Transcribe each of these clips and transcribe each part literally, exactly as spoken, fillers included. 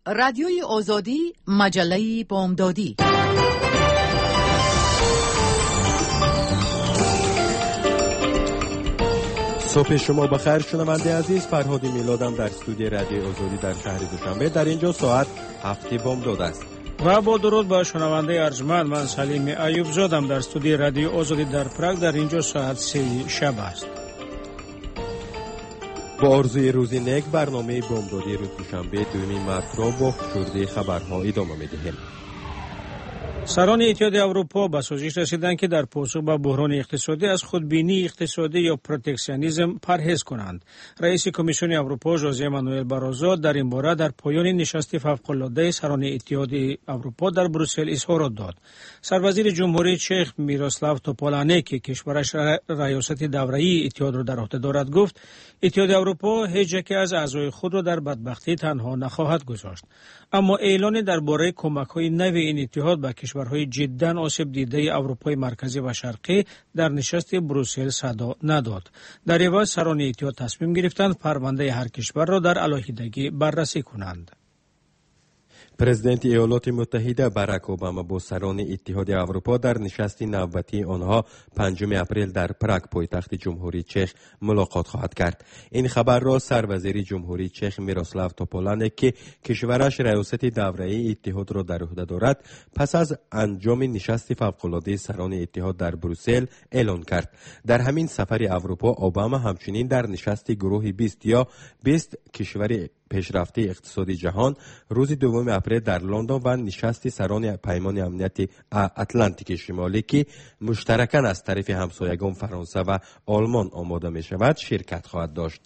رادیوی آزادی، مجله بامدادی. صبح شما بخیر شنونده عزیز. فرهادی میلادم در استودیو رادیو آزادی در شهر دوشنبه. در اینجا ساعت هفت بامداد است. و با درود به شنونده ارجمند، من سلیم ایوب زادم در استودیو رادیو آزادی در پراگ. در اینجا ساعت سه شب است. با آرزوی روزی نیک، برنامه بامدادی روز دوشنبه دوم مارس را با فشرده خبرها ادامه می‌دهیم. سران اتحادیه اروپا به سازش رسیدند که در پاسخ به بحران اقتصادی از خودبینی اقتصادی یا پروتکشنیسم پرهیز کنند. رئیس کمیسیون اروپا ژوزه مانوئل باروزو در این باره در پایان نشست فوق‌العاده سران اتحادیه اروپا در بروسل اظهارات داد. سروزیر جمهوری چک میروسلاو توپولانک که کشورش ریاست دوره‌ای اتحاد را در عهده دارد گفت اتحادیه اروپا هیچ یک از اعضای خود را در بدبختی تنها نخواهد گذاشت. اما اعلان درباره کمک‌های نو این اتحاد به کشورهای جداً آسیب دیده اروپای مرکزی و شرقی در نشست بروسل صدا نداد. در عوض سران اتحاد تصمیم گرفتند پرونده هر کشور را در علاهیدگی بررسی کنند. پرزیدنت ایالات متحده باراک اوباما با سران اتحاد اروپا در نشست نوبتی آنها پنجم اپریل در پراگ پایتخت جمهوری چک ملاقات خواهد کرد. این خبر را سروزیر جمهوری چک میروسلاو توپولانک که کشورش ریاست دوره‌ای اتحاد را در عهده دارد پس از انجام نشست فوق‌العاده سران اتحاد در بروسل اعلان کرد. در همین سفر اروپا اوباما همچنین در نشست گروه بیست یا بیست کشور پیشرفته اقتصادی جهان روز دوم اپریل در لندن و نشست سران پیمان امنیت اتلانتیک شمالی که مشترکاً از طرف همسایگان فرانسه و آلمان آماده می شود شرکت خواهد داشت.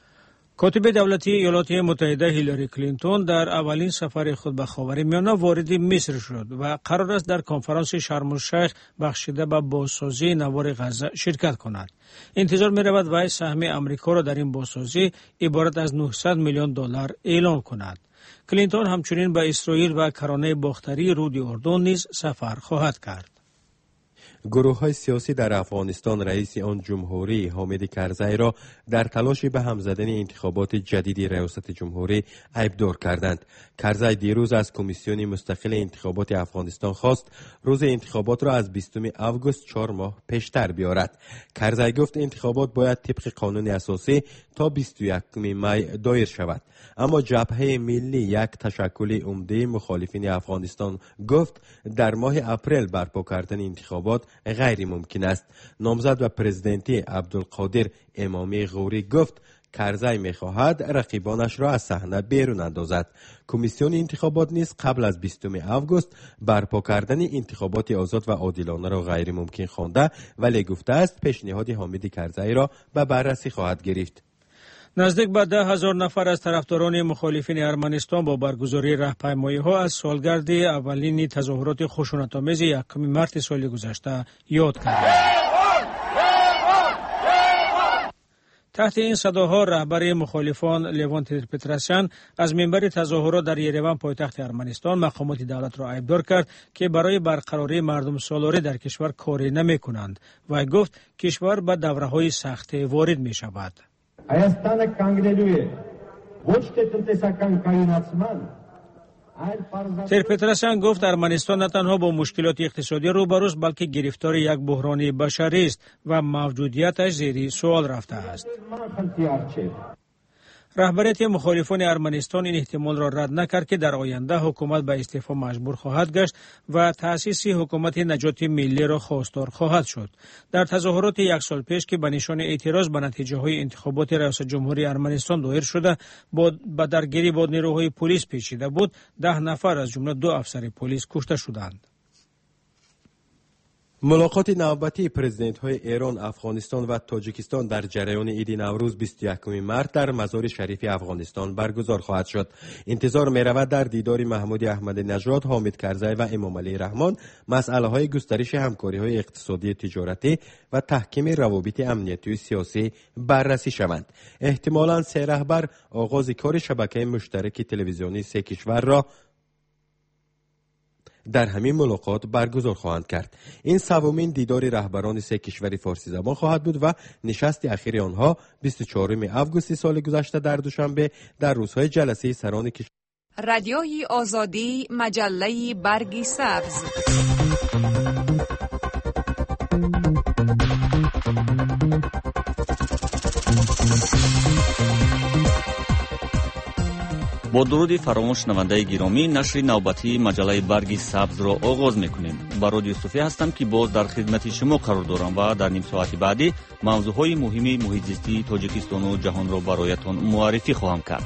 کاتب دولتی ایالات متحده هیلاری کلینتون در اولین سفر خود به خاورمیانه وارد مصر شد و قرار است در کنفرانس شرم الشیخ بخشیده به بازسازی نوار غزه شرکت کند. انتظار می رود وی سهم امریکا را در این بازسازی عبارت از نهصد میلیون دلار اعلان کند. کلینتون همچنین به اسرائیل و کرانه باختری رود اردن نیز سفر خواهد کرد. گروه های سیاسی در افغانستان رئیس آن جمهوری حامد کرزی را در تلاش به هم زدن انتخابات جدید ریاست جمهوری عیبدار کردند. کرزی دیروز از کمیسیون مستقل انتخابات افغانستان خواست روز انتخابات را از بیستم آگوست چهار ماه پیشتر بیارد. کرزی گفت انتخابات باید طبق قانون اساسی تا بیست و یکم می دایر شود. اما جبهه ملی، یک تشکل عمده مخالفین افغانستان، گفت در ماه اپریل برپا کردن انتخابات غیر ممکن است. نامزد و پرزیدنتی عبدالقادر امامی غوری گفت کرزی می‌خواهد رقیبانش را از صحنه بیرون اندازد. کمیسیون انتخابات نیز قبل از بیستم آگوست برپا کردن انتخابات آزاد و عادلانه را غیر ممکن خوانده، ولی گفته است پیشنهاد حامد کرزی را به بررسی خواهد گرفت. نزدیک به ده هزار نفر از طرفداران مخالفین ارمنستان با برگزاری راهپیمایی‌ها از سالگرد اولین تظاهرات خشونت‌آمیز یکم مارس سال گذشته یاد کردند. تحت این صداها رهبر مخالفان لیوان پترسیان از منبر تظاهرات در یریوان پایتخت ارمنستان مقامات دولت را عیبدار کرد که برای برقراری مردم سالاری در کشور کاری نمی‌کنند و گفت کشور به دوره‌های سخت وارد می‌شود. Հայաստանը կանգնելու է ոչ թե տնտեսական կայունացման, այլ պարզապես ترپترسیان گفت ارمنستان نه تنها با مشکلات اقتصادی روبروست بلکه گرفتار یک بحران بشری است و موجودیتش زیر سوال رفته است. رهبریت مخالفان ارمنستان این احتمال را رد نکرد که در آینده حکومت به استعفا مجبور خواهد گشت و تأسیس حکومت نجات ملی را خواستار خواهد شد. در تظاهرات یک سال پیش که به نشان اعتراض به نتیجه های انتخابات ریاست جمهوری ارمنستان دایر شده با درگیری با نیروهای پلیس پیچیده بود، ده نفر از جمله دو افسر پلیس کشته شدند. ملاقات نوبتی پرزیدنت های ایران، افغانستان و تاجیکستان در جریان عید نوروز بیست و یکم مارس در مزار شریف افغانستان برگزار خواهد شد. انتظار می رود در دیدار محمود احمدی نژاد، حامد کرزی و امام علی رحمان مسئله های گسترش همکاری های اقتصادی، تجارتی و تحکیم روابط امنیتی و سیاسی بررسی شوند. احتمالاً سه رهبر آغاز کار شبکه مشترک تلویزیونی سه کشور را در همین ملاقات برگزار خواهند کرد. این سومین دیدار رهبران سه کشور فارسی زبان خواهد بود و نشست اخیر آنها بیست و چهارم آگوست سال گذشته در دوشنبه در روزهای جلسه سران کشور رادیوی آزادی مجله برگ سبز. با درودی فراموش شنونده گرامی، نشر نوبتی مجله برگ سبز را آغاز میکنیم. برود یوسفی هستم که باز در خدمت شما قرار دارم و در نیم ساعت بعدی موضوعهای مهمی محیط زیستی تاجیکستان و جهان را برایتان معرفی خواهم کرد.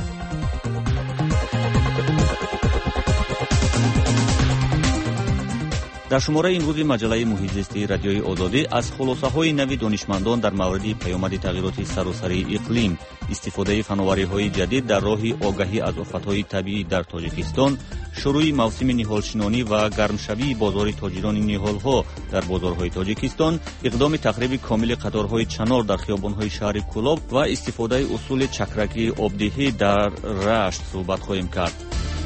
در شماره امروز مجله محیط زیستی رادیوی آزادی از خلاصه‌های نوی دانشمندان در مورد پیامد تغییرات سراسری اقلیم، استفاده فناوری‌های جدید در راه آگاهی از آفت‌های طبیعی در تاجیکستان، شروع موسم نهالشنانی و گرمشوی بازار تاجران نهال‌ها در بازارهای تاجیکستان، اقدام تخریب کامل قطارهای چنار در خیابان‌های شهر کولاب و استفاده اصول چکرکی آبدهی در رشت صحبت خواهیم کرد.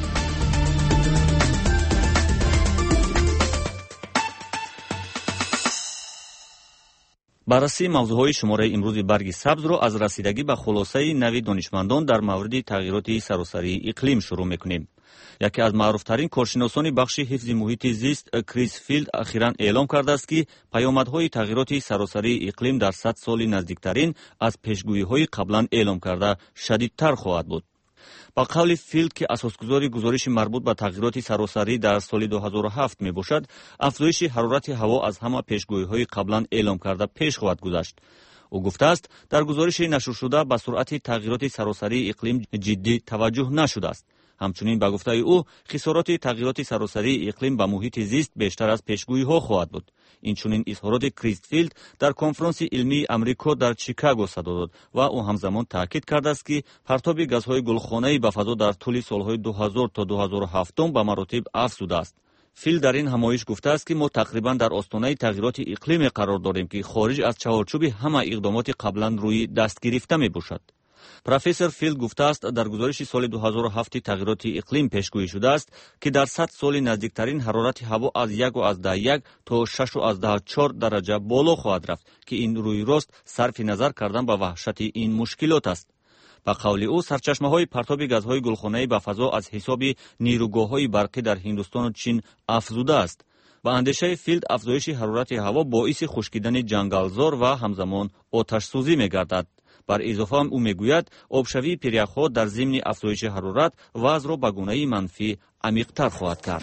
بررسی موضوعهای شماره امروز برگ سبز را از رسیدگی به خلاصه نوی دانشمندان در مورد تغییرات سراسری اقلیم شروع میکنیم. یکی از معروفترین کارشناسان بخش حفظ محیط زیست، کریس فیلد، اخیراً اعلام کرده است که پیامدهای تغییرات سراسری اقلیم در صد سال نزدیکترین از پیشگویی‌های قبلا اعلام کرده شدیدتر خواهد بود. با قول فیلد که اساسگذار گزارش مربوط به تغییرات سراسری در سال دو هزار و هفت می باشد، افزایش حرارت هوا از همه پیشگویی‌های قبلا اعلام کرده پیش خواهد گذشت. او گفته است در گزارش نشر شده به سرعت تغییرات سراسری اقلیم جدی توجه نشده است. همچنین به گفته او خسارات تغییرات سراسری اقلیم به محیط زیست بیشتر از پیشگویی‌ها خواهد بود. این چنین اظهارات کریستفیلد در کنفرانس علمی امریکا در چیکاگو صدا داد و او همزمان تاکید کرده است که پرتاب گازهای گلخانه‌ای به فضا در طول سالهای دو هزار تا دو هزار و هفت به مراتب افزوده است. فیلد در این همایش گفته است که ما تقریبا در آستانه تغییرات اقلیم قرار داریم که خارج از چارچوب همه اقدامات قبلا روی دست گرفته می باشد. پروفسور فیلد گفته است در گزارش سال دو هزار و هفت تغییرات اقلیم پیشگویی شده است که در صد سال نزدیکترین حرارت هوا از یک و از ده یک تا شش و از ده چهار درجه بالا خواهد رفت که این روی راست صرف نظر کردن به وحشت این مشکلات است. به قول او سرچشمه‌های پرتاب گازهای گلخانه‌ای به فضا از حساب نیروگاه‌های برقی در هندوستان و چین افزوده است. با اندیشه فیلد افزایش حرارت هوا باعث خشکیدن جنگلزار و همزمان آتش سوزی می‌گردد. بر اضافه هم او میگوید آبشوی پیریخ‌ها در ضمن افزایش حرارت وضع را به گونه‌ای منفی عمیق‌تر خواهد کرد.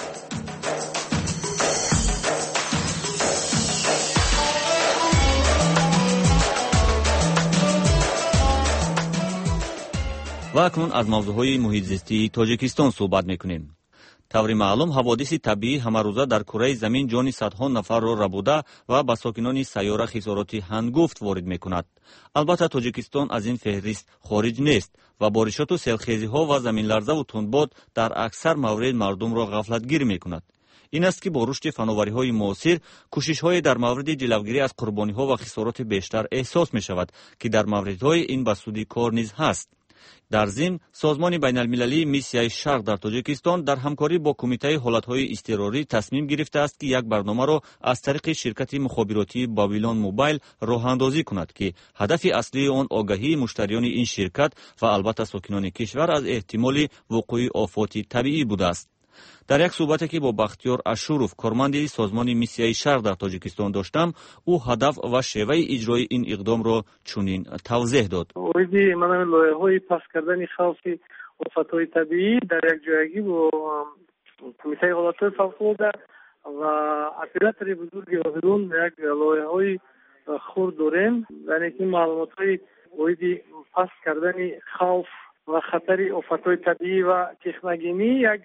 و اکنون از موضوعهای محیط زیستی تاجیکستان صحبت میکنیم. طوری معلوم حوادث طبیعی همروزه در کره زمین جان صدها نفر را ربوده و به ساکنان سیاره خسارات هنگفت وارد میکند. البته تاجیکستان از این فهرست خارج نیست و بارشات و سیلخیزی‌ها و زمین لرزه و تندباد در اکثر موارد مردم را غفلتگیر میکند. این است که با رشد فناوری‌های معاصر کوشش‌های در مورد جلوگیری از قربانی‌ها و خسارات بیشتر احساس می‌شود که در موردهای این به سود کار نیز هست. در ضمن سازمان بین المللی میسیای شرق در تاجیکستان در همکاری با کمیته حالتهای اضطراری تصمیم گرفته است که یک برنامه را از طریق شرکت مخابراتی بابیلون موبایل راه اندازی کند که هدف اصلی آن آگاهی مشتریان این شرکت و البته ساکنان کشور از احتمال وقوع آفات طبیعی بوده است. در یک صحبتی که با بختیار اشوروف کارمند سازمان میسیای شرق در تاجیکستان داشتم، او هدف و شیوه اجرای این اقدام را چنین توضیح داد. اویدی من لایحه‌های پس کردن خوف آفت‌های طبیعی در یک جایگی با کمیته حالات فوق‌العاده و اپراتور بزرگ آبرون یک لایحه‌های خرد داریم. یعنی که معلومات‌های اویدی پس کردن خوف و خطر آفت‌های طبیعی و تکنولوژی یک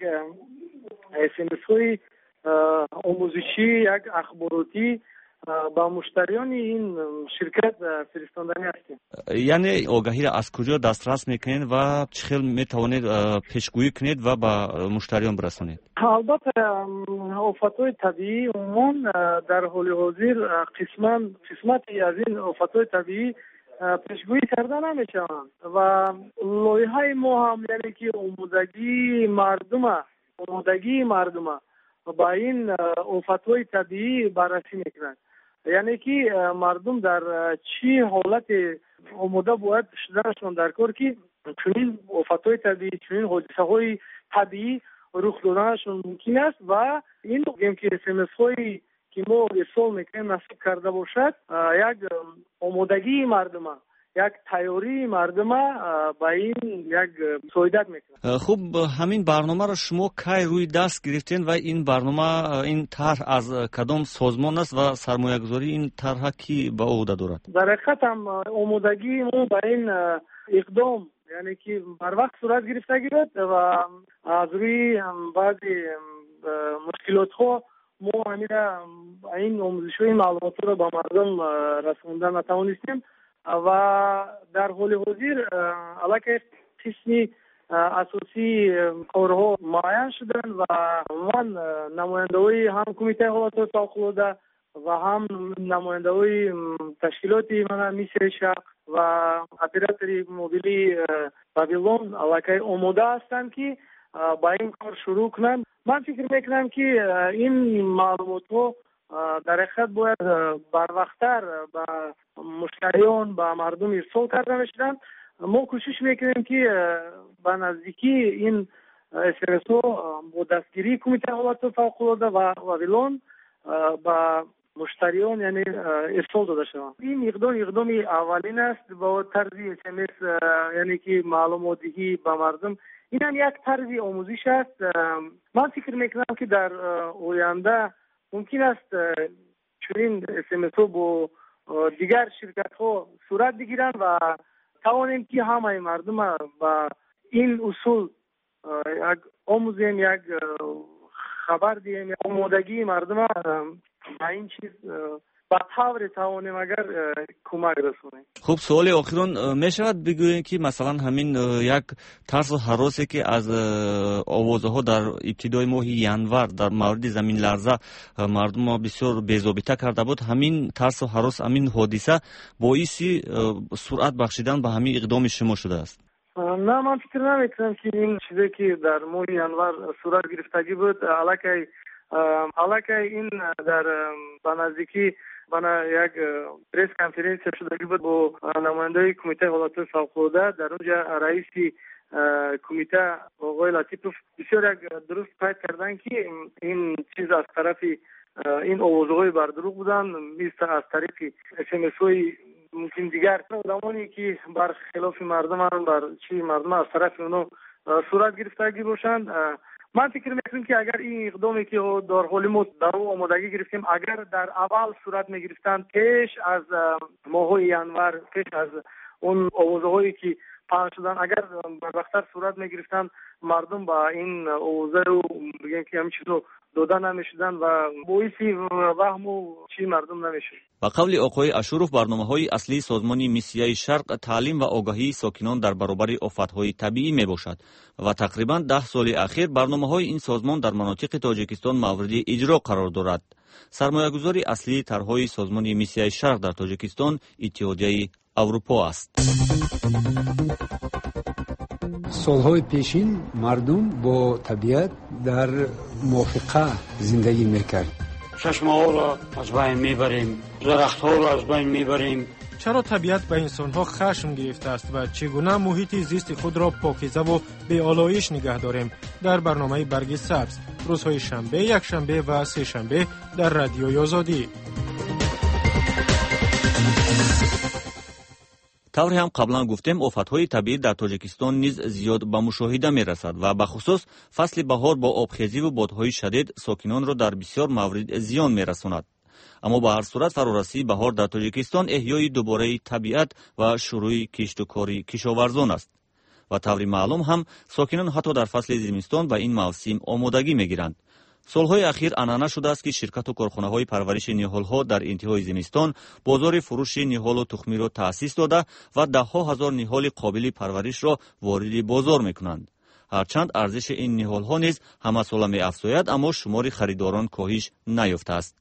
اسمس‌های آموزشی، یک اخباراتی با مشتریان این شرکت فرستاندنی هستیم. یعنی آگاهی را از کجا دسترس میکنید و چه خیلی میتوانید پیشگویی کنید و به مشتریان برسانید؟ البته آفت‌های طبیعی عموما در حال حاضر قسمت قسمتی از این آفت‌های طبیعی پیشگویی کرده نمیشوند و لایحه ما هم یعنی که آمادگی مردم آمادگی مردم با این آفت‌های طبیعی بررسی میکنند. یعنی که مردم در چی حالت آماده باید شدنشون در کار که چنین آفت‌های طبیعی، چنین حادثه‌های طبیعی رخ دادنشون ممکن است و این گیم که اس ام اس هایی که ما ارسال میکنیم نصیب کرده باشد، یک آمادگی مردم، یک تیاری مردم با این یک سعادت میکنه. خوب، همین برنامه را شما کی روی دست گرفتین و این برنامه، این طرح از کدام سازمان است و سرمایه گذاری این طرح کی به عهده دارد؟ در حقیقت هم آمادگی ما با این اقدام یعنی که بر وقت صورت گرفته گیرد و از روی بعضی مشکلات ها ما همیشه این آموزش های معلومات را به مردم رساندن نتوانستیم و در حال حاضر علاقه قسمی اساسی کارها معین شدن و من نماینده های هم کمیته حالات فوق‌العاده و هم نماینده های تشکیلات من میشه شق و اپراتوری موبیلی بابیلون علاقه آماده هستند که با این کار شروع کنند. من فکر میکنم که این معلومات ها در حقیقت باید بر وقتتر به مشتریان، به مردم ارسال کرده بشن. ما کوشش میکنیم که به نزدیکی این اس ام اس ها با دستگیری کمیته حالات فوق‌العاده و بابیلون با مشتریان یعنی ارسال داده شوند. این اقدام اقدام اولین است با طرز اس ام اس یعنی که معلومات‌دهی به مردم. این هم یک طرز آموزش است. من فکر میکنم که در آینده ممکن است چنین اس ام اس ها با دیگر شرکت ها صورت بگیرند و توانیم که همه مردم با این اصول یک آموزیم، یک خبر دیم، یک آمادگی مردم با این چیز با طور توانیم اگر کمک رسونیم. خب، سوال آخران می شود بگویید که مثلا همین یک ترس و هراسی که از آوازها در ابتدای ماه ینور در مورد زمین لرزه مردم ما بسیار بی‌ضابطه کرده بود، همین ترس و هراس، همین حادثه باعث سرعت بخشیدن به همین اقدام شما شده است؟ نه، من فکر نمی‌کنم که این چیزی که در ماه ینور صورت گرفتگی بود علاقه علاقه این در بنزدیکی بنا یک پریس کانفرنس شده بود با نماینده کمیته حالات فوق‌العاده. در اونجا رئیس کمیته آقای لطیفوف بسیار یک درست قید کردن که این چیز از طرف این آوازهای بردروغ بودن، مثل از طریق اس ام اس های ممکن دیگر آدمانی که بر خلاف مردم بر چی مردم از طرف اونو صورت گرفتگی باشند. من فکر میکنم که اگر این اقدامی که در حال ما در آمادگی گرفتیم اگر در اول صورت میگرفتن پیش از ماه ینور، پیش از اون آوازهایی که پخش شدن، اگر بر وقتتر صورت میگرفتن مردم با این آوازه رو میگن که همین چیزو داده نمیشدن و باعثی وهم و چی مردم نمیشد. با قول آقای اشورف، برنامه‌های اصلی سازمان میسیای شرق تعلیم و آگاهی ساکنان در برابر آفت‌های طبیعی میباشد و تقریباً ده سال اخیر برنامه‌های این سازمان در مناطق تاجیکستان مورد اجرا قرار دارد. سرمایه‌گذاری اصلی طرح‌های سازمان میسیای شرق در تاجیکستان اتحادیه اروپا است. سالهای پیشین مردم با طبیعت در موافقه زندگی میکرد. چشمه‌ها را از بین میبریم، درخت‌ها را از بین میبریم. چرا طبیعت به انسان‌ها خشم گرفته است و چگونه محیط زیست خود را پاکیزه و بی‌آلایش نگه داریم؟ در برنامه برگ سبز روزهای شنبه، یک شنبه و سه شنبه در رادیوی آزادی. طوری هم قبلا گفتیم آفت‌های طبیعی در تاجیکستان نیز زیاد به مشاهده می‌رسد و به خصوص فصل بهار با آبخیزی و بادهای شدید ساکنان را در بسیار موارد زیان می‌رساند. اما به هر صورت فرارسی بهار در تاجیکستان احیای دوباره طبیعت و شروع کشت و کاری کشاورزان است و طوری معلوم هم ساکنان حتی در فصل زمستان و این موسم آمادگی می‌گیرند. سالهای اخیر عنعنه شده است که شرکت و کارخانه‌های پرورش نهال‌ها در انتهای زمستان بازار فروش نهال و تخمی را تأسیس داده و ده‌ها هزار نهال قابل پرورش را وارد بازار می‌کنند. هرچند ارزش این نهال‌ها نیز همه ساله می‌افزاید، اما شمار خریداران کاهش نیافته است.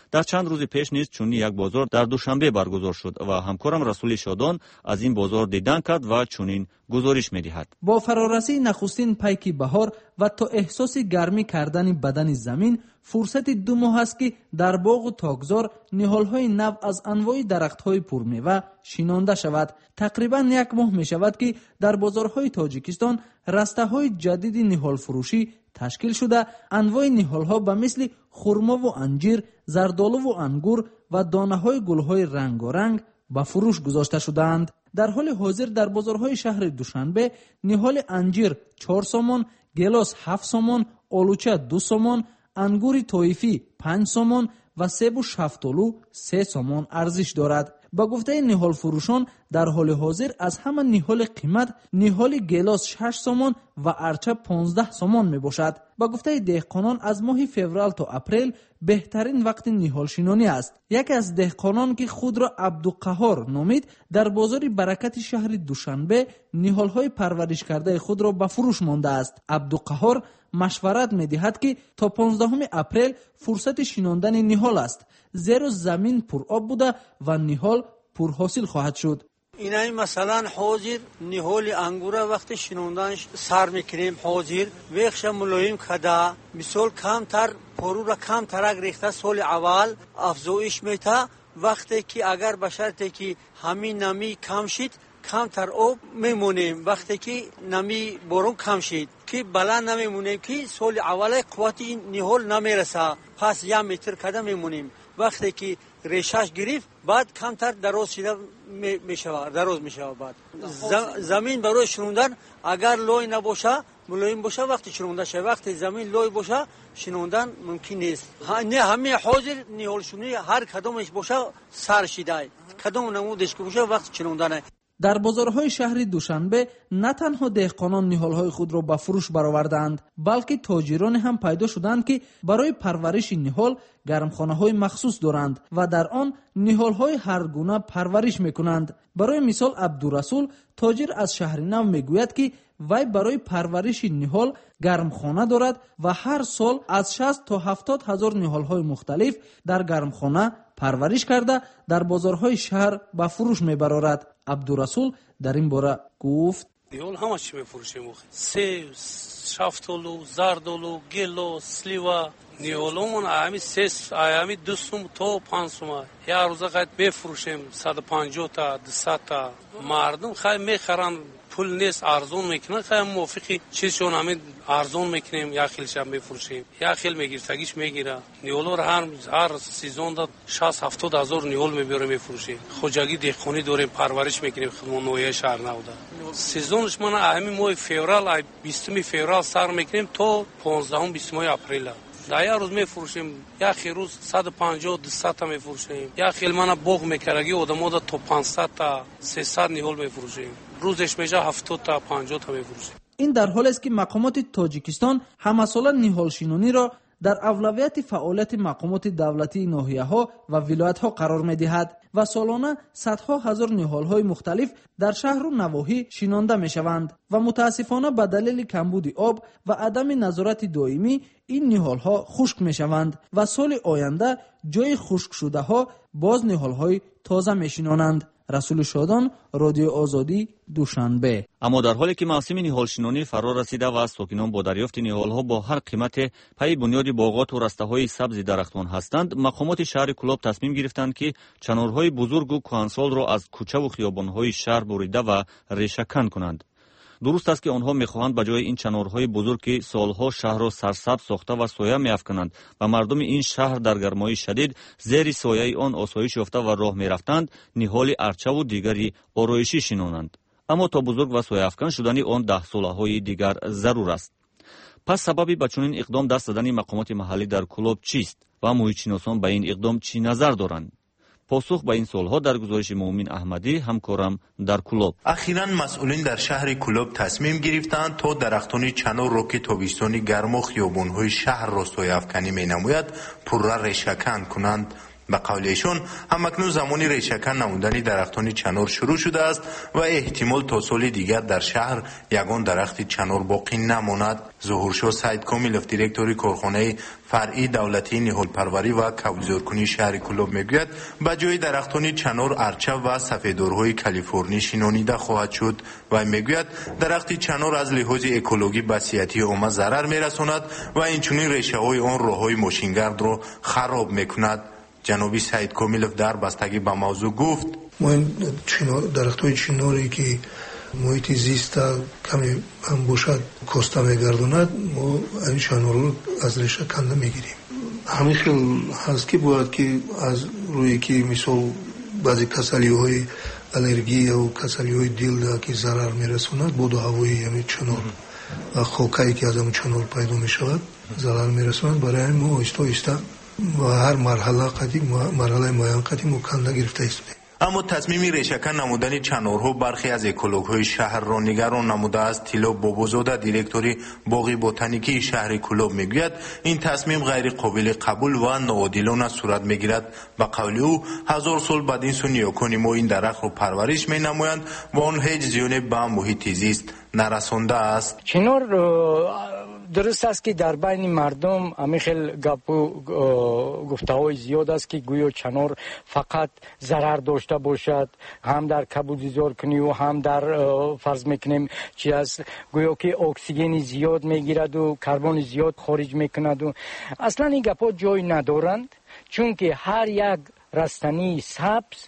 در چند روز پیش نیز چنین یک بازار در دوشنبه برگزار شد و همکارم رسول شادان از این بازار دیدن کرد و چنین گزارش می‌دهد. با فرارسی نخستین پیک بهار و تا احساس گرمی کردن بدن زمین، فرصت دو ماه است که در باغ و تاکزار نهال‌های نو از انواع درخت‌های پرمیوه شینانده شود. تقریباً یک ماه می‌شود که در بازارهای تاجیکستان رسته‌های جدید نهال فروشی تشکیل شده. انواع نهال‌ها به مثل خرما و انجیر، زردآلو و انگور و دانه‌های گل‌های رنگارنگ به فروش گذاشته شدند. در حال حاضر در بازارهای شهر دوشنبه نهال انجیر چهار سومن، گلاس هفت سومن، آلوچه دو سومن، انگور طایفی پنج سومن و سیب و شفتالو سه سومن ارزش دارد. با گفته نهال فروشان در حال حاضر از همه نهال قیمت نهال گلاس شش سومن و ارچه پانزده سومن می باشد. با گفته دهقانان از ماه فوریه تا اپریل بهترین وقت نهال شینانی است. یکی از دهقانان که خود را عبدالقهار نامید در بازار برکت شهر دوشنبه نهال های پرورش کرده خود را به فروش مانده است. عبدالقهار مشورت می دهد که تا پانزدهم اپریل فرصت شیناندن نهال است، زیرا زمین پر آب بوده و نهال پر حاصل خواهد شد. اینای مثلا حاضر نهال انگور وقت شیناندنش سر میکنیم حاضر ویخش ملایم کده مثال کمتر پرو را کمتر ریخته سال اول افزایش میته وقتی که اگر به شرطی که همین نمی کم شد کمتر آب میمونیم وقتی که نمی بارون کم شد که بلند نمیمونیم که سال اول قوت این نهال نمیرسه پس یک متر کده میمونیم وقتی که ریشش گرفت بعد کمتر دراز شده میشود دراز میشود بعد زمین برای شنوندن اگر لای نباشه ملایم باشه وقتی شنونده شه وقتی زمین لای باشه شنوندن ممکن نیست نه همه حاضر نهال شونی هر کدومش باشه سر شده کدوم نمودش که باشه وقتی شنوندن. در بازارهای شهر دوشنبه نه تنها دهقانان نهالهای خود را به فروش برآوردند بلکه تاجران هم پیدا شدند که برای پرورش نهال گرمخانه‌های مخصوص دارند و در آن نهالهای هر گونه پرورش میکنند. برای مثال عبدالرسول تاجر از شهر نو میگوید که وی برای پرورش نهال گرمخانه دارد و هر سال از شصت تا هفتاد هزار نهالهای مختلف در گرمخانه پرورش کرده در بازارهای شهر به فروش میبرارد. عبدالرسول در این باره گفت نهال همه چی میفروشیم سیب، شفتالو، زردالو، گلو، سلیوا نهالمون همی سه همی دو سوم تا پنج سوم یک روزه قد میفروشیم صد و پنجاه تا دویست تا مردم خیلی میخرن پول نیست ارزون میکنن خیلی موافقی چیزشون همین ارزون میکنیم یک خیلش هم میفروشیم یک خیل میگیرتگیش میگیره نهال رو هر هر سیزن دا شصت هفتاد هزار نهال میبریم میفروشیم خوجگی دهقانی داریم پرورش میکنیم خدمت نوعی شهر نوده سیزنش من همین ماه فوریه بیستم فوریه سر میکنیم تا پانزدهم بیستم اپریل در یک روز میفروشیم یک خیل روز صد و پنجاه دویست تا میفروشیم یک خیل من باغ میکرگی آدم‌ها تا پانصد تا سیصد نهال میفروشیم روزش میشه هفتاد تا پنجاه تا میفروشیم. این در حالی است که مقامات تاجیکستان همساله نهال شینانی را در اولویت فعالیت مقامات دولتی ناحیه‌ها و ولایت‌ها قرار می‌دهد و سالانه صدها هزار نهال‌های مختلف در شهر و نواحی شینانده می‌شوند و متاسفانه به دلیل کمبود آب و عدم نظارت دائمی این نهال‌ها خشک می‌شوند و سال آینده جای خشک شده‌ها باز نهال‌های تازه می‌شینانند. رسول شادان، رادیو آزادی، دوشنبه. اما در حالی که موسم نهالشینانی فرا رسیده و ساکنان با دریافت نهال‌ها با هر قیمت پای بنیاد باغات و رسته‌های سبز درختان هستند، مقامات شهر کلاب تصمیم گرفتند که چنارهای بزرگ و کهنسال را از کوچه و خیابان‌های شهر بریده و ریشه‌کن کنند. درست است که آنها می‌خواهند به جای این چنارهای بزرگ که سالها شهر را سرسبز ساخته و سایه می‌افکنند و مردم این شهر در گرمای شدید زیر سایه آن آسایش یافته و راه می‌رفتند، نهال ارچه و دیگری آرایشی شینانند. اما تا بزرگ و سایه افکن شدن آن ده ساله‌های دیگر ضرور است. پس سببی به چنین اقدام دست دادن مقامات محلی در کلاب چیست و محیط‌شناسان به این اقدام چی نظر دارند؟ پاسخ به این سوالها در گزارش مومن احمدی همکارم در کلاب. اخیراً مسئولین در شهر کلاب تصمیم گرفتند تا درختان چنار را که تابستانی گرم و خیابان‌های شهر را سایه افکنی می‌نماید پرره ریشه‌کن کنند به قول ایشان همکنون زمان ریشه‌کن نمودن درختان چنار شروع شده است و احتمال تا سال دیگر در شهر یگان درخت چنار باقی نماند. ظهورشاه سید کاملوف دیرکتوری کارخانه فرعی دولتی نهال پروری و کوزارکنی شهر کلوب میگوید به جای درختان چنار ارچه و سفیدارهای کالیفرنی شنانیده خواهد شد و میگوید درخت چنار از لحاظ اکولوژی به صحت عامه ضرر میرساند و اینچنین ریشه های آن راههای ماشینگرد را خراب میکند. جنابی سید کاملوف در بستگی به موضوع گفت ما این درخت های چناری که محیط زیست کمی هم باشد کاسته میگرداند ما این چنار رو از ریشه کنده میگیریم. همین خیلی هست که باید که از روی که مثال بعضی کسلی های الرژی یا کسلی های دل که ضرر میرساند بود هوایی همین چنار و خاکایی که از همین چنار پیدا میشود ضرر میرساند. برای ما آهسته آهسته و هر مرحله قدیم مرحله معین قدیم و کنده گرفته است. اما تصمیم ریشه‌کن نمودن چنارها برخی از اکولوژهای شهر را نگران نموده است. طلا بابازاده دیرکتوری باغ بوتانیکی شهر کلوب میگوید این تصمیم غیر قابل قبول و ناعادلانه صورت میگیرد. به قول او هزار سال بعد این سو نیاکان ما این درخت را پرورش مینمایند و آن هیچ زیانی به محیط زیست نرسانده است. چنار درست است که در بین مردم همیخل گپ و گفته‌های زیاد است که گویا چنار فقط ضرر داشته باشد، هم در کبودزار کنی و هم در فرض میکنیم چی است گویا که اکسیژن زیاد میگیرد و کربن زیاد خارج میکند و اصلا این گپ‌ها جای ندارند، چون که هر یک رستنی سبز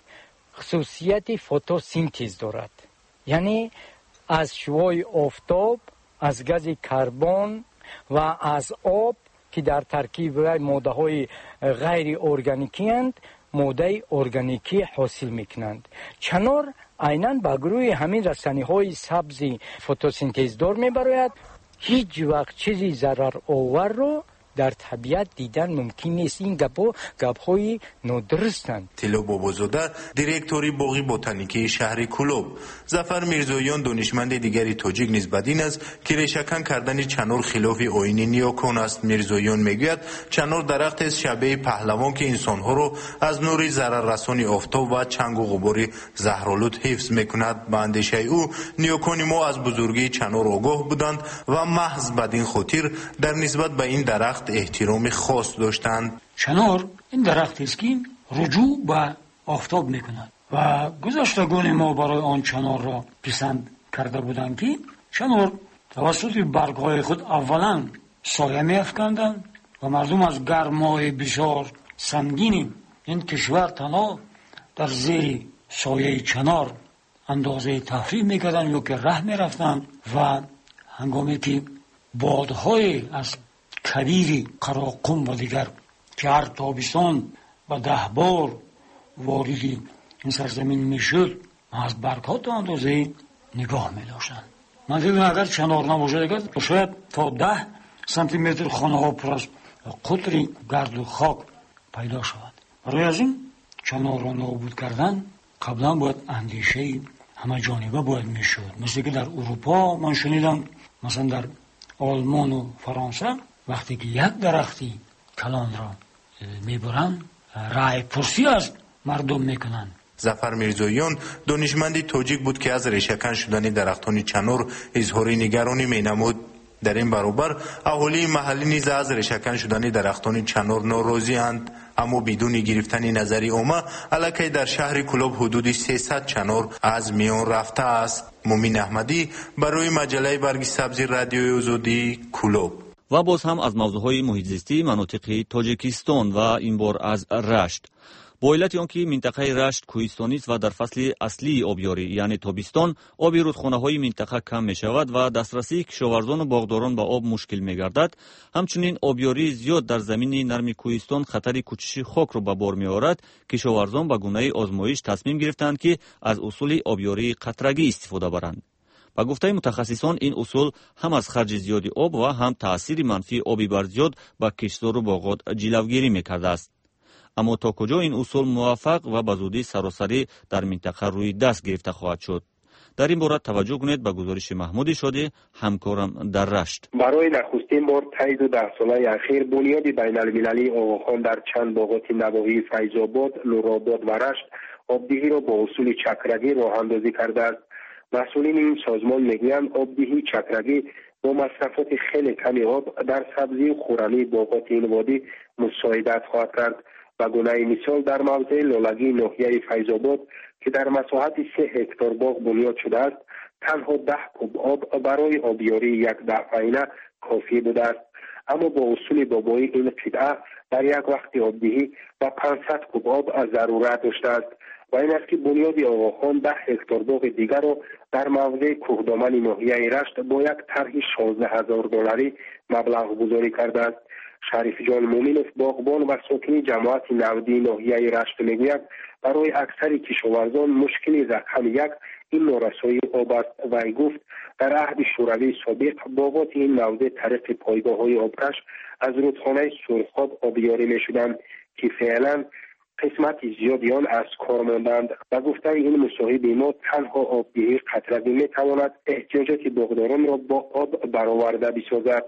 خصوصیت فتوسینتز دارد، یعنی از شعاع آفتاب، از گاز کربن و از آب که در ترکیب ماده‌های غیر ارگانیکی اند ماده ارگانیکی حاصل میکنند. چنار عیناً به گروه همین رسانه‌های سبز فتوسینتز دار میبراید. هیچ وقت چیزی ضرر آور رو در طبیعت دیدن ممکن نیست. این گپ‌ها گپ‌های نادرستند. طلا بابازاده دیرکتوری باغ بوتانیکی شهر کلوب. ظفر میرزاییان دانشمند دیگری تاجیک نیز بدین است که ریشه‌کن کردن چنار خلاف آیین نیاکان است. میرزاییان میگوید چنار درخت است شبیه پهلوان که انسان‌ها را از نور ضرر رسانی آفتاب و چنگ و غبار زهرآلود حفظ میکند. به اندیشه او نیاکان ما از بزرگی چنار آگاه بودند و محض بدین خاطر در نسبت به این درخت احترام خاص داشتند. چنار این درخت است که رجوع به آفتاب میکند و گذشتگان ما برای آن چنار را پسند کرده بودند که چنار توسط برگهای خود اولا سایه می‌افکندند و مردم از گرمای بسیار سنگین این کشور تنها در زیر سایه چنار اندازه تفریح میکردند یا که ره میرفتند و هنگامی که بادهای از کبیر قراقم و دیگر که هر تابستان و ده بار واردی این سرزمین میشد از برگها تا اندازه نگاه میداشتند. من دیدم اگر چنار نباشد اگر شاید تا ده سانتی متر خانه ها پر از قطری گرد و خاک پیدا شود. برای از این چنار را نابود کردن قبلا باید اندیشه همه جانبه باید میشد. مثل که در اروپا من شنیدم مثلا در آلمان و فرانسه وقتی که یک درختی کلان را میبرن رای پرسی از مردم میکنن. ظفر میرزاییان دانشمندی تاجیک بود که از ریشه‌کن شدن درختان چنار اظهار نگرانی مینمود. در این برابر اهالی محلی نیز از ریشه‌کن شدن درختان چنار ناراضی اند، اما بدون گرفتن نظری عامه الکی در شهر کلوب حدود سیصد چنار از میان رفته است. مومین احمدی برای مجله برگ سبز رادیوی آزادی کلوب. و باز هم از موضوعهای محیط زیستی مناطق تاجیکستان و این بار از رشت. با علت آنکه منطقه رشت کوهستانی است و در فصل اصلی آبیاری یعنی تابستان آب رودخانه‌های منطقه کم می‌شود و دسترسی کشاورزان و باغداران به آب مشکل می‌گردد. همچنین آبیاری زیاد در زمین نرم کوهستان خطر کوچش خاک را به بار می‌آورد. کشاورزان به گونه آزمایش تصمیم گرفتند که از اصول آبیاری قطرگی استفاده برند. با گفته متخصصان این اصول هم از خرج زیادی آب و هم تأثیر منفی آبی بر زیاد به کشتزار و باغات جلوگیری می‌کرده است. اما تا کجا این اصول موفق و به زودی سراسری در منطقه روی دست گرفته خواهد شد؟ در این باره توجه کنید به گزارش محمود شادی همکارم در رشت. برای نخستین بار طی دو ده ساله اخیر بنیاد بین المللی آقاخان در چند باغات نواحی فیض‌آباد، نورآباد و رشت آبدهی را با اصول چکرگی راه اندازی کرده است. مسئولین این سازمان میگویند آبدهی چکرگی با مصرفات خیلی کمی آب در سبزی و خورمی باغات این وادی مساعدت خواهد کرد. و گونه مثال در موضع لالگی ناحیه فیض‌آباد که در مساحت سه هکتار باغ بنیاد شده است، تنها ده کوب آب برای آبیاری یک دفعینه کافی بوده است. اما با اصول بابایی این قطعه در یک وقت آبدهی و پانصد کوب آب از ضرورت داشته است و این است که بنیاد آقاخان ده هکتار باغ دیگر را در موضع کوهدامن ناحیه رشت با یک طرح شانزده هزار دلاری مبلغ گذاری کرده است. شریف جان مومنوف باغبان و ساکن جماعت نودی ناحیه رشت میگوید برای اکثر کشاورزان مشکلی رقم یک این نارسایی آب است و ای گفت در عهد شوروی سابق باغات این نوده طریق پایگاه های آبکش از رودخانه سرخاب آبیاری می شدند که فعلا قسمت زیادی آن از کار ماندند و گفته این مصاحب ما تنها آبدهی قطره‌ای می تواند احتیاجات باغداران را با آب برآورده بسازد.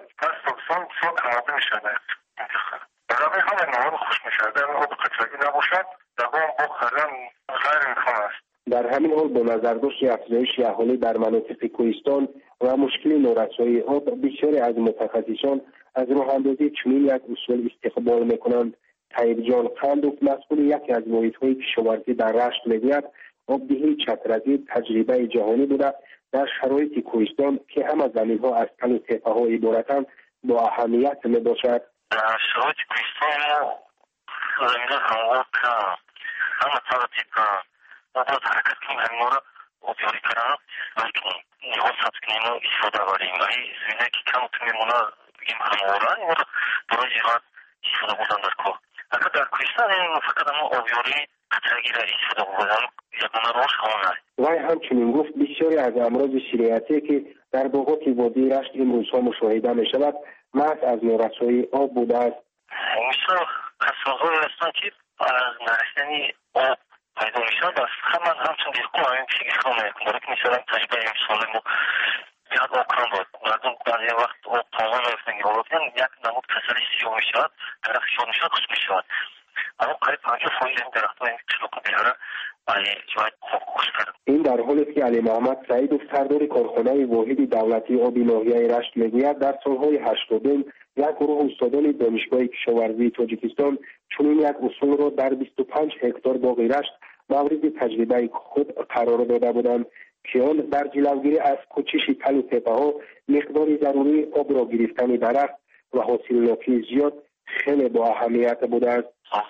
برای همه نهار خوش می شود در آب قطره‌ای نباشد در آن آب کردن غیر امکان است. در همین حال با نظرداشت افزایش اهالی در مناطق کوهستان و مشکل نارسایی آب بسیاری از متخصصان از راه اندازی چنین یک اصول استقبال میکنند. طیب جان قندوف مسئول یکی از محیط‌های کشاورزی در رشت میگوید آبدهی چترگی تجربه جهانی بوده در شرایط کوهستان که همه زمین‌ها از تل و تپه‌ها عبارتند با اهمیت میباشد. در شرایط کوهستان زمین‌ها هموار که همه تل و تپه و باید حرکت کنیم همه را آبیاری کردن بلکن نیاز هست که اینو استفاده بریم و این زمینه که کم تو میمونه بگیم همواره این را برای جهات استفاده بودن در کوه. اگر در کوهستان این فقط اما آبیاری قطرگی را استفاده بودن یکونه روش همونه. وی همچنین گفت بسیاری از امراض سیریاتی که در باغات وادی رشت این روزها مشاهده می شود محض از نارسایی آب بوده است. مثل کسازهای هستند که از نرسیدنی آب پیدا می شود است. همه همچون دیرکن همین پیشگی خواهم میکن برای که مثلا تجربه امساله ما بیاد آب کن باید مردم بعضی وقت آب تمام میفتن یا آب یک نمود کسری سیاه می شود درخت شاد می شود خوش می شود اما قریب پنجاه فایل این درخت ها این چلوکو بیاره این در حالی است که علی محمد سعیدوف سردار کارخانه واحد دولتی آب ناحیه رشت میگوید در سالهای هشتادم یک گروه استادان دانشگاه کشاورزی تاجیکستان چنین یک اصول را در بیست و پنج هکتار باغ رشت مورد تجربه خود قرار داده بودند که آن در جلوگیری از کوچش تل و تپه ها مقدار ضروری آب را گرفتن درخت و حاصل ناپی زیاد خیلی با اهمیت بوده است.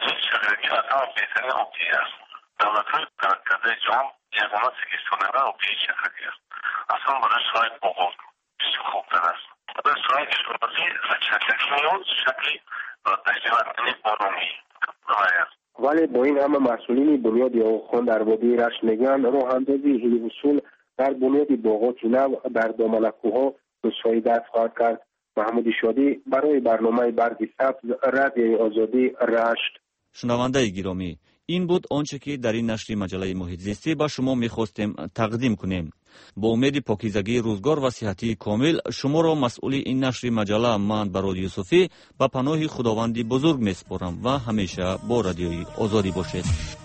دولت‌ها در کده جام یگانه سیستانی را آبی چکرگی است. اصلا برای سرای باغان بسیار خوب است. برای سرای کشاورزی چکرگی نیاز شکلی و تجربه بارومی است. ولی با این همه مسئولین بنیاد آقاخان در وادی رشت میگن راه اندازی این اصول در بنیاد باغات نو در دامن کوه‌ها مساعدت خواهد کرد. محمود شادی برای برنامه برگ سبز رادیوی آزادی رشت. شنونده گرامی، این بود آنچه که در این نشر مجله محیط زیستی با شما می‌خواستیم تقدیم کنیم. با امید پاکیزگی روزگار و صحتی کامل شما را مسئول این نشر مجله من براد یوسفی به پناه خداوند بزرگ می‌سپارم و همیشه با رادیوی آزادی باشید.